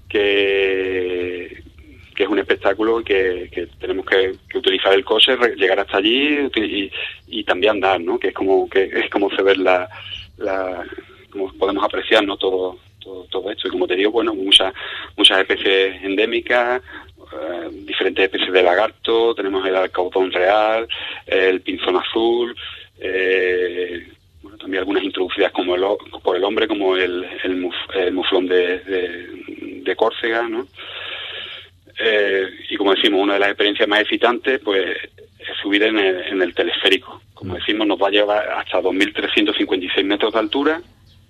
Speaker 3: que, que es un espectáculo y que, que tenemos que, que utilizar el coche, llegar hasta allí y, y también andar, ¿no? Que es como que es como se ve la, la como podemos apreciar, ¿no? Todo, todo todo esto. Y como te digo, bueno, muchas muchas especies endémicas, Uh, diferentes especies de lagarto, tenemos el alcaudón real, el pinzón azul, eh, bueno, también algunas introducidas como el, por el hombre, como el, el, muf, el muflón de, de, de Córcega, ¿no? Eh, y como decimos, una de las experiencias más excitantes, pues, es subir en el, en el teleférico. Como decimos, nos va a llevar hasta dos mil trescientos cincuenta y seis metros de altura.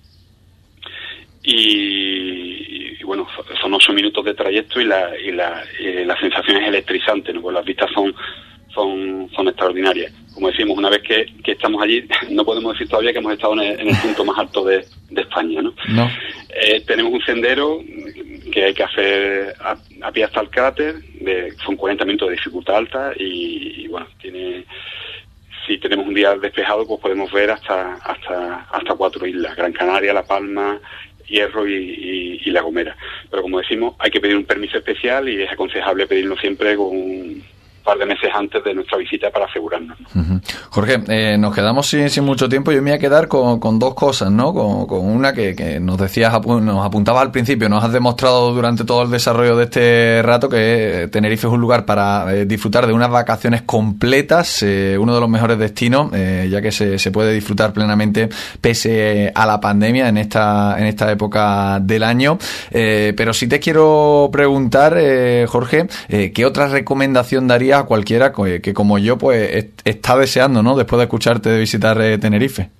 Speaker 3: Y, y bueno, son ocho minutos de trayecto y la y la, y la sensación es electrizante, ¿no? Pues las vistas son son son extraordinarias. Como decimos, una vez que, que estamos allí, no podemos decir todavía que hemos estado en el, en el punto más alto de, de España, ¿no? No. Eh, tenemos un sendero que hay que hacer a, a pie hasta el cráter, de, son cuarenta minutos de dificultad alta y, y bueno, tiene... Si tenemos un día despejado, pues podemos ver hasta hasta hasta cuatro islas: Gran Canaria, La Palma, Hierro y, y, y La Gomera. Pero como decimos, hay que pedir un permiso especial y es aconsejable pedirlo siempre con un par de meses antes de nuestra visita para asegurarnos.
Speaker 2: Uh-huh. Jorge, eh, nos quedamos sin, sin mucho tiempo. Yo me voy a quedar con, con dos cosas, ¿no? Con, con una que, que nos decías, nos apuntabas al principio, nos has demostrado durante todo el desarrollo de este rato que Tenerife es un lugar para eh, disfrutar de unas vacaciones completas, eh, uno de los mejores destinos, eh, ya que se, se puede disfrutar plenamente pese a la pandemia en esta en esta época del año. Eh, pero sí te quiero preguntar, eh, Jorge, eh, ¿qué otra recomendación darías a cualquiera que, que como yo pues est- está deseando, ¿no? Después de escucharte de visitar eh, Tenerife.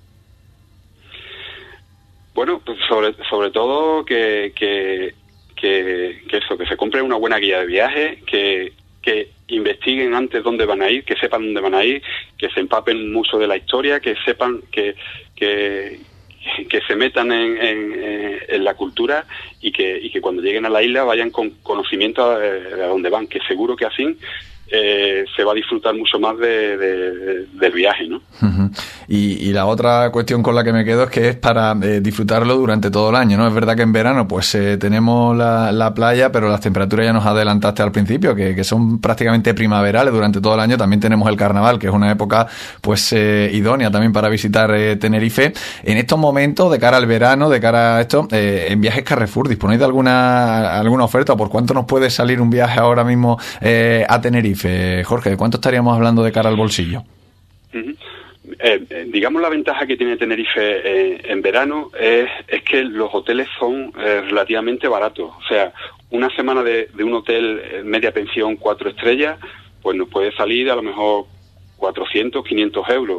Speaker 3: Bueno, pues sobre sobre todo que que, que que eso, que se compre una buena guía de viaje, que que investiguen antes dónde van a ir, que sepan dónde van a ir, que se empapen mucho de la historia, que sepan que que que se metan en, en, en la cultura y que y que cuando lleguen a la isla vayan con conocimiento de, de a dónde van, que seguro que así Eh, se va a disfrutar mucho más de, de, de, del viaje, ¿no?
Speaker 2: Uh-huh. Y, y la otra cuestión con la que me quedo es que es para eh, disfrutarlo durante todo el año, ¿no? Es verdad que en verano pues eh, tenemos la, la playa, pero las temperaturas ya nos adelantaste al principio, que, que son prácticamente primaverales durante todo el año. También tenemos el carnaval, que es una época pues eh, idónea también para visitar eh, Tenerife. En estos momentos, de cara al verano, de cara a esto, eh, en Viajes Carrefour, ¿disponéis de alguna alguna oferta? ¿Por cuánto nos puede salir un viaje ahora mismo eh, a Tenerife? Jorge, ¿de cuánto estaríamos hablando de cara al bolsillo?
Speaker 3: Uh-huh. Eh, eh, digamos, la ventaja que tiene Tenerife eh, en verano es, es que los hoteles son eh, relativamente baratos. O sea, una semana de, de un hotel eh, media pensión, cuatro estrellas, pues nos puede salir a lo mejor cuatrocientos, quinientos euros.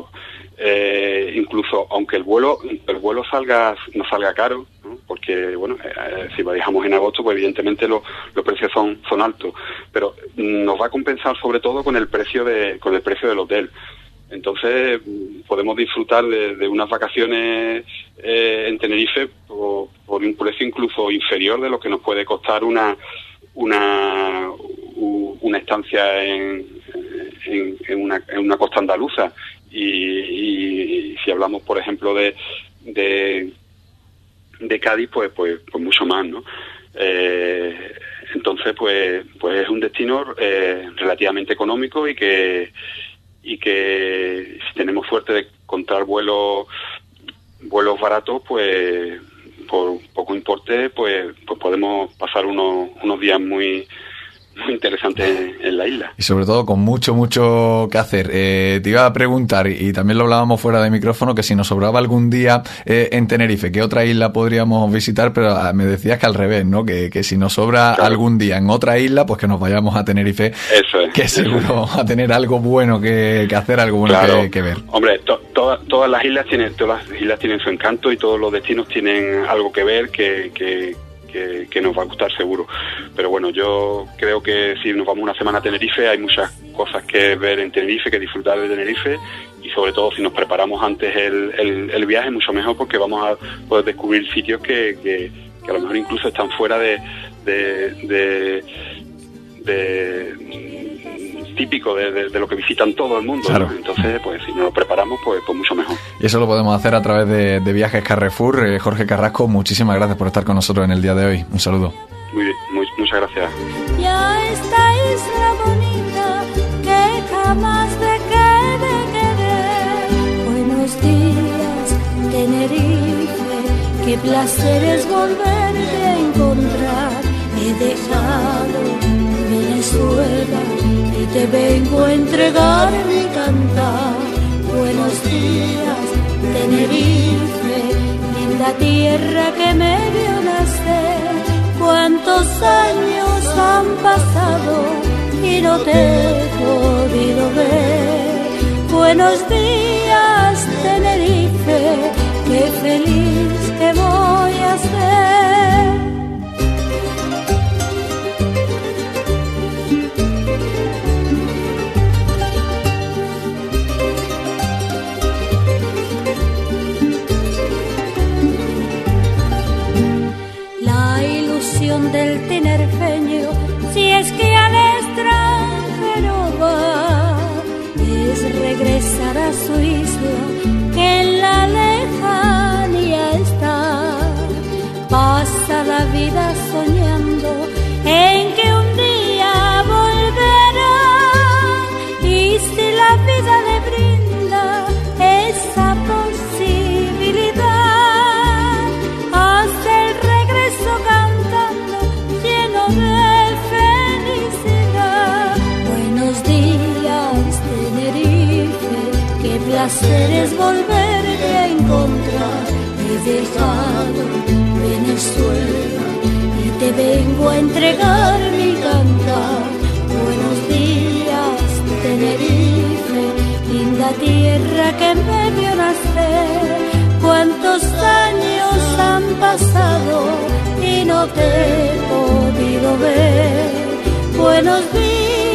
Speaker 3: eh, incluso aunque el vuelo el vuelo salga no salga caro, ¿no? Porque bueno, eh, si viajamos en agosto, pues evidentemente los los precios son son altos, pero nos va a compensar sobre todo con el precio de con el precio del hotel. Entonces podemos disfrutar de, de unas vacaciones eh, en Tenerife por, por un precio incluso inferior de lo que nos puede costar una una una estancia en, en, en, una, en una costa andaluza. Y, y, y si hablamos, por ejemplo, de de, de Cádiz, pues, pues pues mucho más, ¿no? Eh, entonces, pues pues es un destino eh, relativamente económico y que y que si tenemos suerte de encontrar vuelos vuelos baratos, pues por poco importe, pues pues podemos pasar unos unos días muy muy interesante en, en la isla.
Speaker 2: Y sobre todo con mucho, mucho que hacer. Eh, te iba a preguntar, y también lo hablábamos fuera de micrófono, que si nos sobraba algún día eh, en Tenerife, ¿qué otra isla podríamos visitar? Pero ah, me decías que al revés, ¿no? Que, que si nos sobra claro. algún día en otra isla, pues que nos vayamos a Tenerife.
Speaker 3: Eso es.
Speaker 2: Que seguro va a tener algo bueno que, que hacer, algo bueno
Speaker 3: claro.
Speaker 2: que, que ver.
Speaker 3: Hombre, to, to, todas las islas tienen todas las islas tienen su encanto y todos los destinos tienen algo que ver que... que Que, que nos va a gustar seguro, pero bueno, yo creo que si nos vamos una semana a Tenerife hay muchas cosas que ver en Tenerife, que disfrutar de Tenerife, y sobre todo si nos preparamos antes el, el, el viaje mucho mejor, porque vamos a poder descubrir sitios que, que, que a lo mejor incluso están fuera de de, de, de típico de, de, de lo que visitan todo el mundo,
Speaker 2: claro.
Speaker 3: ¿no? Entonces, pues si nos lo preparamos, pues, pues mucho mejor.
Speaker 2: Y eso lo podemos hacer a través de, de Viajes Carrefour. Eh, Jorge Carrasco, muchísimas gracias por estar con nosotros en el día de hoy. Un saludo.
Speaker 3: Muy bien, muy, muchas gracias.
Speaker 4: Ya esta isla bonita que jamás dejé de querer. Buenos días, Tenerife, qué placer es volverte a encontrar. He dejado Venezuela y te vengo a entregar mi cantar. Buenos días, Tenerife, linda tierra que me vio nacer. Cuántos años han pasado y no te he podido ver. Buenos días, Tenerife, qué feliz que voy a ser. Del tinerfeño, si es que al extranjero va, es regresar a su isla que en la lejanía está. Pasa la vida soñando en que un día volverá, y si la vida le brinda esa posibilidad, hace el regreso de felicidad. Buenos días, Tenerife, qué placer es volverte a encontrar. He dejado Venezuela y te vengo a entregar mi cantar. Buenos días, Tenerife, linda tierra que me vio nacer. Cuántos años han pasado y no te he podido ver. Buenos días,